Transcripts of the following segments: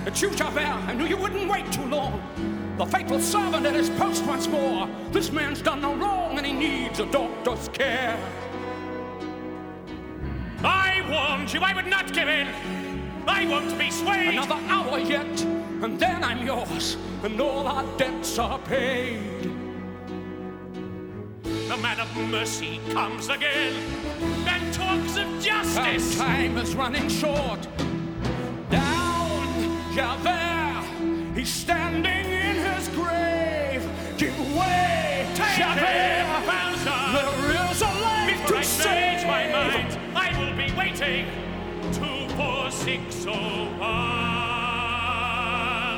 It's you, Javert. I knew you wouldn't wait too long. The faithful servant at his post once more. This man's done no wrong and he needs a doctor's care. I warned you I would not give in. I won't be swayed. Another hour yet, and then I'm yours, and all our debts are paid. The man of mercy comes again and talks of justice. Our time is running short. Down, Javert. He's standing in his grave. Give way, Take Javert. him, Valjean. There is a life Before I to save. change my mind, I will be waiting. 24601.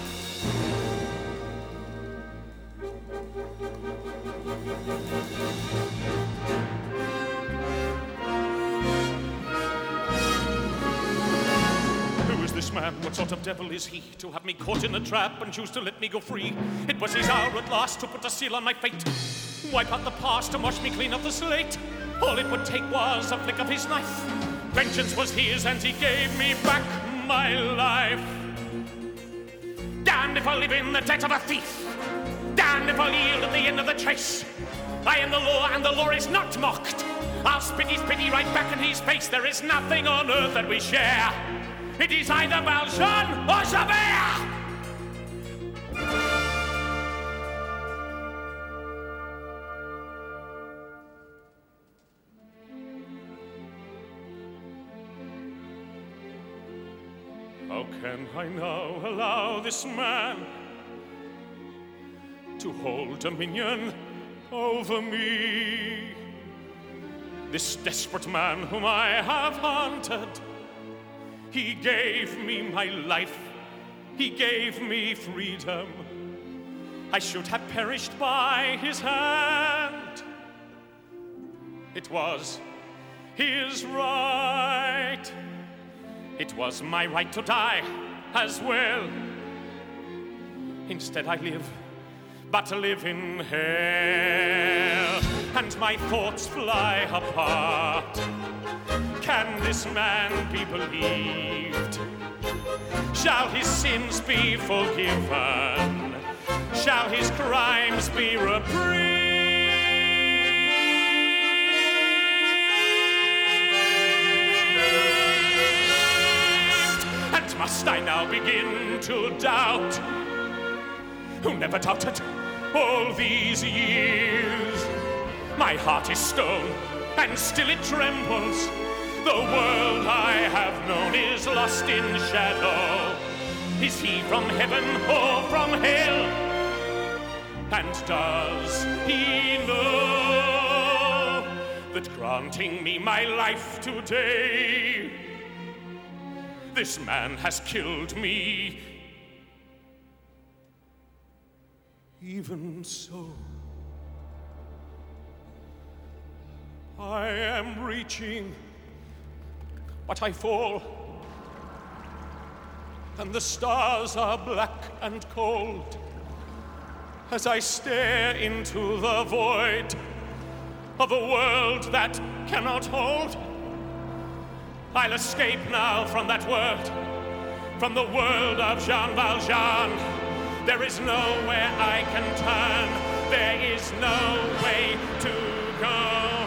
Who is this man? What sort of devil is he? To have me caught in a trap and choose to let me go free. It was his hour at last to put a seal on my fate. Wipe out the past and wash me clean of the slate. All it would take was a flick of his knife. Vengeance was his and he gave me back my life. Damned if I live in the debt of a thief. Damned if I yield at the end of the chase. I am the law and the law is not mocked. I'll spit his pity right back in his face. There is nothing on earth that we share. It is either Valjean or Javert. How can I now allow this man to hold dominion over me? This desperate man whom I have hunted, he gave me my life, he gave me freedom. I should have perished by his hand. It was his right. It was my right to die as well. Instead I live, but live in hell. And my thoughts fly apart. Can this man be believed? Shall his sins be forgiven? Shall his crimes be reprieved? And must I now begin to doubt? Who never doubted all these years? My heart is stone, and still it trembles. The world I have known is lost in shadow. Is he from heaven or from hell? And does he know that granting me my life today, this man has killed me? Even so, I am reaching, but I fall, and the stars are black and cold as I stare into the void of a world that cannot hold. I'll escape now from that world, from the world of Jean Valjean. There is nowhere I can turn, there is no way to go.